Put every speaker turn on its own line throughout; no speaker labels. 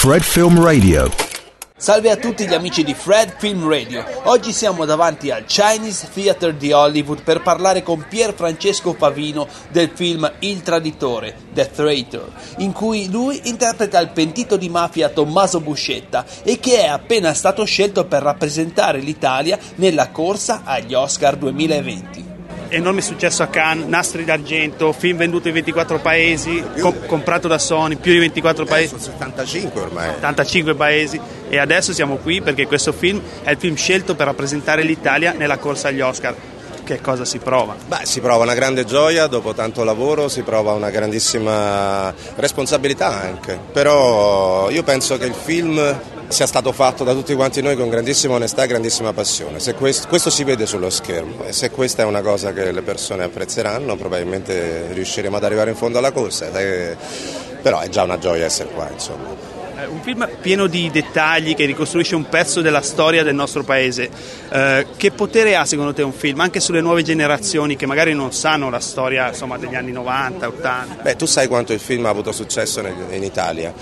Fred Film Radio.
Salve a tutti gli amici di Fred Film Radio. Oggi siamo davanti al Chinese Theatre di Hollywood per parlare con Pier Francesco Favino del film Il Traditore, The Traitor, in cui lui interpreta il pentito di mafia Tommaso Buscetta e che è appena stato scelto per rappresentare l'Italia nella corsa agli Oscar 2020.
Enorme successo a Cannes, nastri d'argento, film venduto in 24 paesi, comprato da Sony, più di 24 paesi.
Sono 75 ormai.
75 paesi, e adesso siamo qui perché questo film è il film scelto per rappresentare l'Italia nella corsa agli Oscar. Che cosa si prova?
Si prova una grande gioia dopo tanto lavoro, si prova una grandissima responsabilità anche, però io penso che il film sia stato fatto da tutti quanti noi con grandissima onestà e grandissima passione. Se questo si vede sullo schermo, e se questa è una cosa che le persone apprezzeranno, probabilmente riusciremo ad arrivare in fondo alla corsa, però è già una gioia essere qua, insomma.
Un film pieno di dettagli che ricostruisce un pezzo della storia del nostro paese. Che potere ha secondo te un film, anche sulle nuove generazioni che magari non sanno la storia, insomma, degli anni 90, 80?
Tu sai quanto il film ha avuto successo in Italia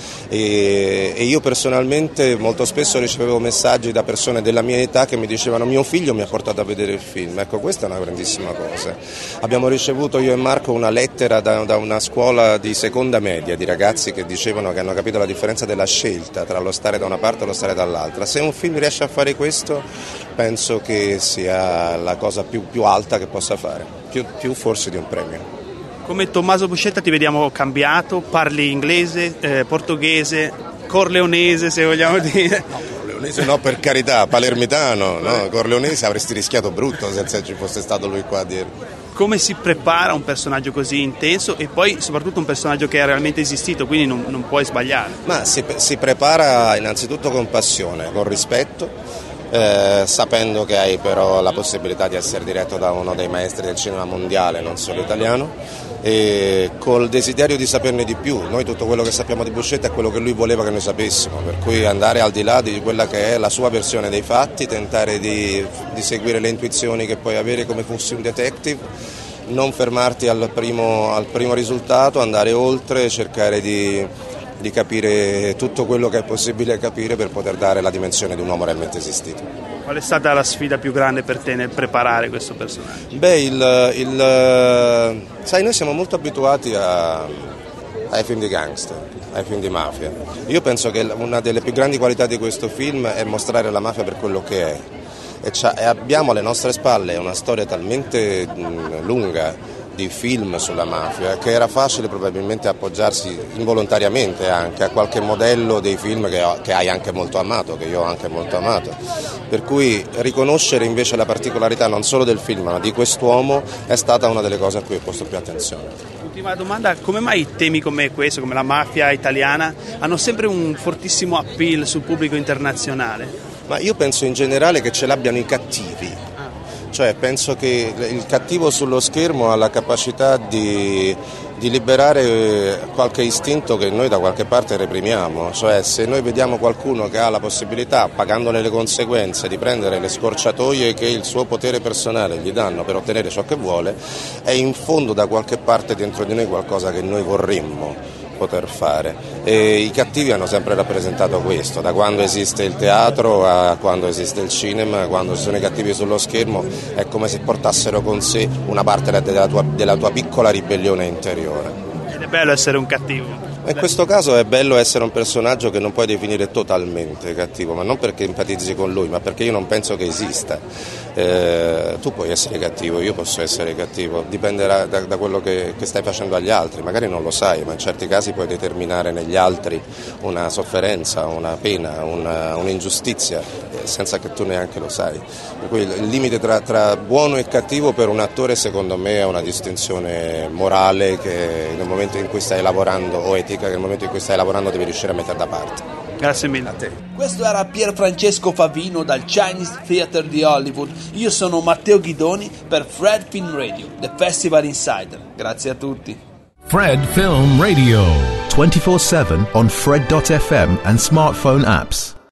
e io personalmente molto spesso ricevevo messaggi da persone della mia età che mi dicevano: mio figlio mi ha portato a vedere il film. Ecco, questa è una grandissima cosa. Abbiamo ricevuto, io e Marco, una lettera da una scuola di seconda media di ragazzi che dicevano che hanno capito la differenza della scelta tra lo stare da una parte e lo stare dall'altra. Se un film riesce a fare questo, penso che sia la cosa più alta che possa fare, più forse di un premio.
Come Tommaso Buscetta ti vediamo cambiato, parli inglese, portoghese, corleonese, se vogliamo dire.
No, corleonese no, per carità, palermitano, no? Corleonese avresti rischiato brutto se ci fosse stato lui qua a dirlo.
Come si prepara un personaggio così intenso e poi soprattutto un personaggio che è realmente esistito, quindi non puoi sbagliare?
Ma si prepara innanzitutto con passione, con rispetto, sapendo che hai però la possibilità di essere diretto da uno dei maestri del cinema mondiale, non solo italiano, e col desiderio di saperne di più. Noi tutto quello che sappiamo di Buscetta è quello che lui voleva che noi sapessimo, per cui andare al di là di quella che è la sua versione dei fatti, tentare di seguire le intuizioni che puoi avere come fossi un detective, non fermarti al primo risultato, andare oltre, cercare di capire tutto quello che è possibile capire per poter dare la dimensione di un uomo realmente esistito.
Qual è stata la sfida più grande per te nel preparare questo personaggio?
Sai, noi siamo molto abituati ai film di gangster, ai film di mafia. Io penso che una delle più grandi qualità di questo film è mostrare la mafia per quello che è. E abbiamo alle nostre spalle una storia talmente lunga di film sulla mafia che era facile probabilmente appoggiarsi involontariamente anche a qualche modello dei film che hai anche molto amato, che io ho anche molto amato, per cui riconoscere invece la particolarità non solo del film ma di quest'uomo è stata una delle cose a cui ho posto più attenzione.
Ultima domanda: come mai temi come questo, come la mafia italiana, hanno sempre un fortissimo appeal sul pubblico internazionale?
Ma io penso in generale che ce l'abbiano i cattivi. Cioè penso che il cattivo sullo schermo ha la capacità di liberare qualche istinto che noi da qualche parte reprimiamo. Cioè se noi vediamo qualcuno che ha la possibilità, pagandone le conseguenze, di prendere le scorciatoie che il suo potere personale gli danno per ottenere ciò che vuole, è in fondo da qualche parte dentro di noi qualcosa che noi vorremmo poter fare, e i cattivi hanno sempre rappresentato questo, da quando esiste il teatro a quando esiste il cinema. Quando ci sono i cattivi sullo schermo è come se portassero con sé una parte della tua piccola ribellione interiore.
Ed è bello essere un cattivo.
In questo caso è bello essere un personaggio che non puoi definire totalmente cattivo, ma non perché empatizzi con lui, ma perché io non penso che esista. Tu puoi essere cattivo, io posso essere cattivo, dipenderà da quello che stai facendo agli altri. Magari non lo sai, ma in certi casi puoi determinare negli altri una sofferenza, una pena, un'ingiustizia, senza che tu neanche lo sai. Per cui il limite tra buono e cattivo per un attore, secondo me, è una distinzione morale che nel momento in cui stai lavorando, o etica, che nel momento in cui stai lavorando devi riuscire a mettere da parte.
Grazie mille a te.
Questo era Pier Francesco Favino dal Chinese Theatre di Hollywood. Io sono Matteo Ghidoni per Fred Film Radio, The Festival Insider. Grazie a tutti.
Fred Film Radio. 24/7 on Fred.fm and smartphone apps.